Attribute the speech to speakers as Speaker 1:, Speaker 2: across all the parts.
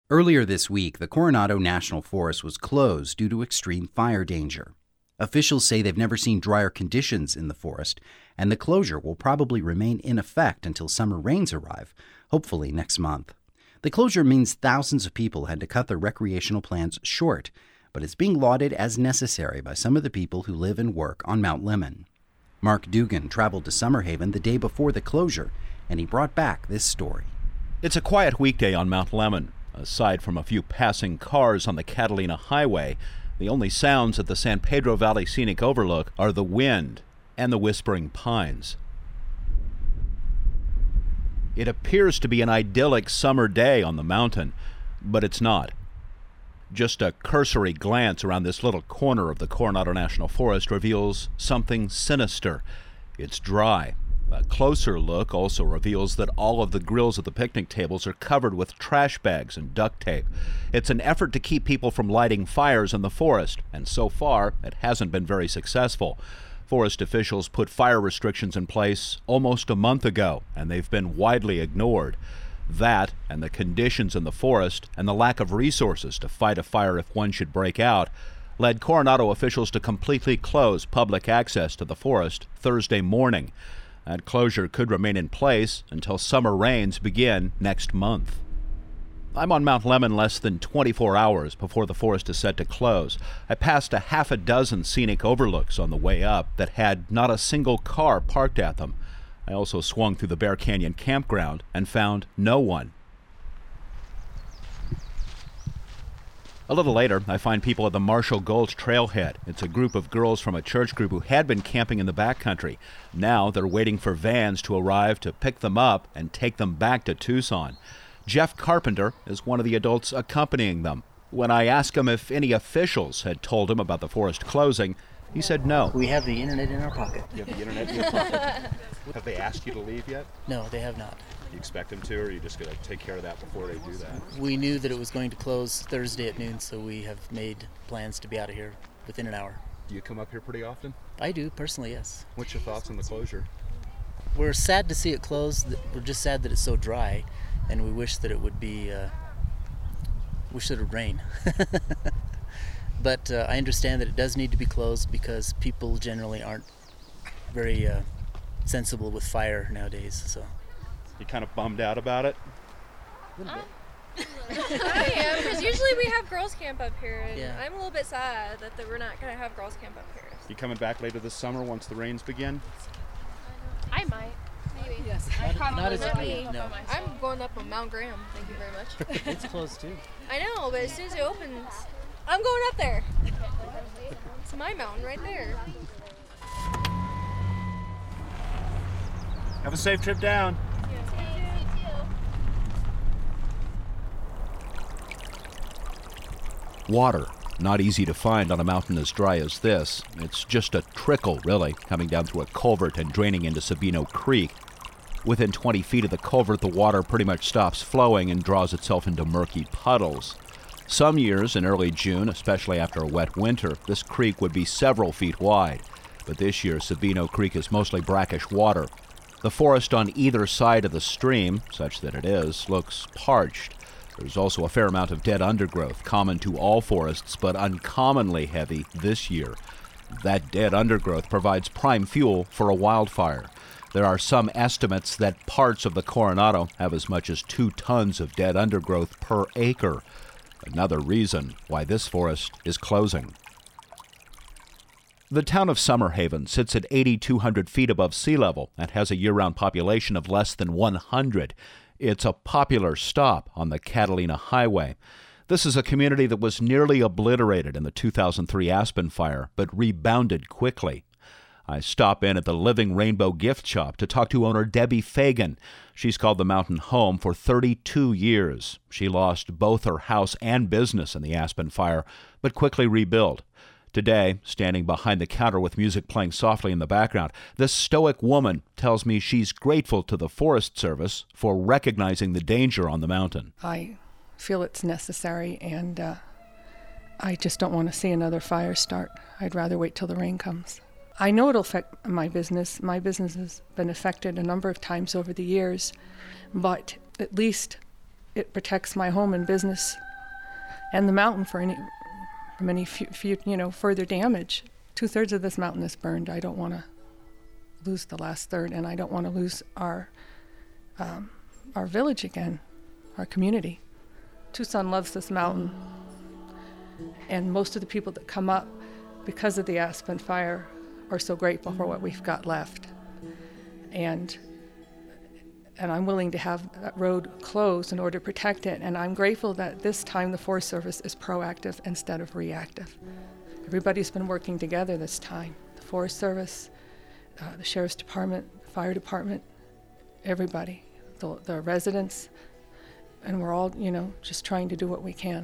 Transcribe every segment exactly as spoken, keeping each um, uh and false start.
Speaker 1: Earlier this week, the Coronado National Forest was closed due to extreme fire danger. Officials say they've never seen drier conditions in the forest, and the closure will probably remain in effect until summer rains arrive, hopefully next month. The closure means thousands of people had to cut their recreational plans short, but it's being lauded as necessary by some of the people who live and work on Mount Lemmon. Mark Dugan traveled to Summerhaven the day before the closure, and he brought back this story.
Speaker 2: It's a quiet weekday on Mount Lemmon. Aside from a few passing cars on the Catalina Highway, the only sounds at the San Pedro Valley Scenic Overlook are the wind and the whispering pines. It appears to be an idyllic summer day on the mountain, but it's not. Just a cursory glance around this little corner of the Coronado National Forest reveals something sinister. It's dry. A closer look also reveals that all of the grills at the picnic tables are covered with trash bags and duct tape. It's an effort to keep people from lighting fires in the forest, and so far, it hasn't been very successful. Forest officials put fire restrictions in place almost a month ago, and they've been widely ignored. That, and the conditions in the forest, and the lack of resources to fight a fire if one should break out, led Coronado officials to completely close public access to the forest Thursday morning. That closure could remain in place until summer rains begin next month. I'm on Mount Lemmon less than twenty-four hours before the forest is set to close. I passed a half a dozen scenic overlooks on the way up that had not a single car parked at them. I also swung through the Bear Canyon campground and found no one. A little later, I find people at the Marshall Gulch Trailhead. It's a group of girls from a church group who had been camping in the backcountry. Now they're waiting for vans to arrive to pick them up and take them back to Tucson. Jeff Carpenter is one of the adults accompanying them. When I asked him if any officials had told him about the forest closing, he said no.
Speaker 3: We have the internet in our pocket.
Speaker 2: You have the internet in your pocket? Have they asked you to leave yet?
Speaker 3: No, they have not.
Speaker 2: Do you expect them to, or are you just going to take care of that before they do that?
Speaker 3: We knew that it was going to close Thursday at noon, so we have made plans to be out of here within an hour.
Speaker 2: Do you come up here pretty often?
Speaker 3: I do, personally, yes.
Speaker 2: What's your thoughts on the closure?
Speaker 3: We're sad to see it close. We're just sad that it's so dry, and we wish that it would be, uh, wish that it would rain. But uh, I understand that it does need to be closed because people generally aren't very uh, sensible with fire nowadays, so.
Speaker 2: You kind of bummed out about it?
Speaker 4: Uh, I am, because usually we have girls camp up here, and
Speaker 3: Yeah.
Speaker 4: I'm a little bit sad that, that we're not going to have girls camp up here.
Speaker 2: You coming back later this summer once the rains begin?
Speaker 4: I might. Maybe.
Speaker 3: Yes.
Speaker 4: I
Speaker 3: Not,
Speaker 4: probably
Speaker 3: not as
Speaker 4: will
Speaker 3: a
Speaker 4: be.
Speaker 3: group, no.
Speaker 4: I'm going up on Mount Graham. Thank you very much.
Speaker 3: It's closed too.
Speaker 4: I know, but as soon as it opens, I'm going up there. It's my mountain right there.
Speaker 2: Have a safe trip down. Water, not easy to find on a mountain as dry as this. It's just a trickle, really, coming down through a culvert and draining into Sabino Creek. Within twenty feet of the culvert, the water pretty much stops flowing and draws itself into murky puddles. Some years, in early June, especially after a wet winter, this creek would be several feet wide. But this year, Sabino Creek is mostly brackish water. The forest on either side of the stream, such that it is, looks parched. There's also a fair amount of dead undergrowth, common to all forests, but uncommonly heavy this year. That dead undergrowth provides prime fuel for a wildfire. There are some estimates that parts of the Coronado have as much as two tons of dead undergrowth per acre. Another reason why this forest is closing. The town of Summerhaven sits at eight thousand two hundred feet above sea level and has a year-round population of less than one hundred. It's a popular stop on the Catalina Highway. This is a community that was nearly obliterated in the two thousand three Aspen fire, but rebounded quickly. I stop in at the Living Rainbow gift shop to talk to owner Debbie Fagan. She's called the mountain home for thirty-two years. She lost both her house and business in the Aspen fire, but quickly rebuilt. Today, standing behind the counter with music playing softly in the background, this stoic woman tells me she's grateful to the Forest Service for recognizing the danger on the mountain.
Speaker 5: I feel it's necessary, and uh, I just don't want to see another fire start. I'd rather wait till the rain comes. I know it'll affect my business. My business has been affected a number of times over the years, but at least it protects my home and business and the mountain for any, from any fu- fu- you know, further damage. Two-thirds of this mountain is burned. I don't want to lose the last third, and I don't want to lose our um, our village again, our community. Tucson loves this mountain, and most of the people that come up because of the Aspen fire are so grateful for what we've got left. And and I'm willing to have that road closed in order to protect it, and I'm grateful that this time the Forest Service is proactive instead of reactive. Everybody's been working together this time. The Forest Service, uh, the Sheriff's Department, the Fire Department, everybody, the, the residents, and we're all, you know, just trying to do what we can.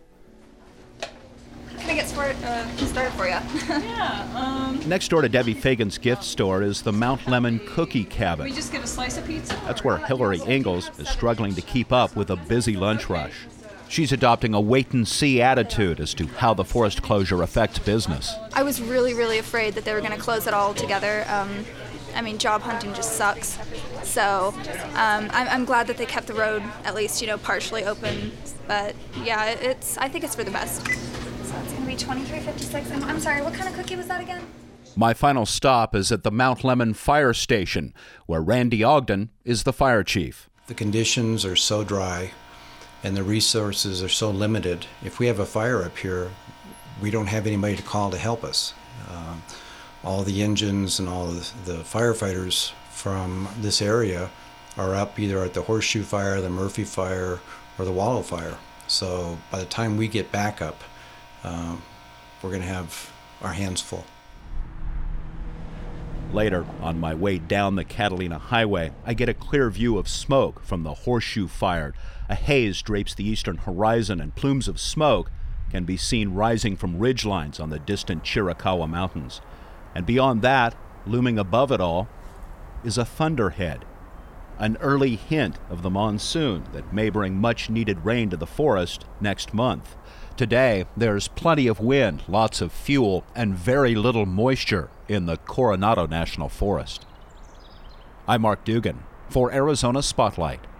Speaker 6: Can I get start, uh, started for you?
Speaker 7: Yeah. Um,
Speaker 2: Next door to Debbie Fagan's gift store is the Mount Lemon Cookie Cabin.
Speaker 7: we just get a slice of pizza?
Speaker 2: That's where Hillary Ingalls is struggling to keep up with a busy lunch rush. She's adopting a wait-and-see attitude as to how the forest closure affects business.
Speaker 6: I was really, really afraid that they were going to close it all together. Um, I mean, job hunting just sucks. So um, I'm, I'm glad that they kept the road at least, you know, partially open. But yeah, it's. I think it's for the best. So it's going to be twenty-three fifty-six. I'm, I'm sorry, what kind of cookie was that again?
Speaker 2: My final stop is at the Mount Lemon Fire Station, where Randy Ogden is the fire chief.
Speaker 8: The conditions are so dry and the resources are so limited. If we have a fire up here, we don't have anybody to call to help us. Uh, all the engines and all the, the firefighters from this area are up either at the Horseshoe Fire, the Murphy Fire, or the Wallow Fire. So by the time we get back up, um, we're going to have our hands full.
Speaker 2: Later, on my way down the Catalina Highway, I get a clear view of smoke from the Horseshoe Fire. A haze drapes the eastern horizon, and plumes of smoke can be seen rising from ridgelines on the distant Chiricahua Mountains. And beyond that, looming above it all, is a thunderhead, an early hint of the monsoon that may bring much-needed rain to the forest next month. Today, there's plenty of wind, lots of fuel, and very little moisture in the Coronado National Forest. I'm Mark Dugan for Arizona Spotlight.